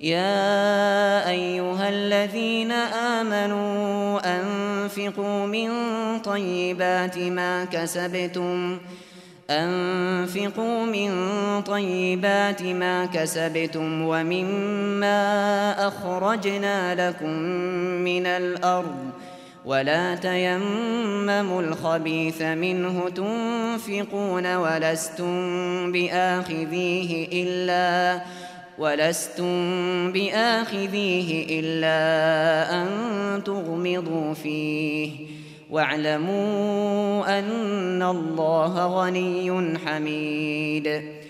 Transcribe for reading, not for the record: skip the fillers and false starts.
يا أيها الذين آمنوا أنفقوا من طيبات ما كسبتم ومما أخرجنا لكم من الأرض، ولا تيمموا الخبيث منه تنفقون ولستم بآخذيه إلا أن تغمضوا فيه، واعلموا أن الله غني حميد.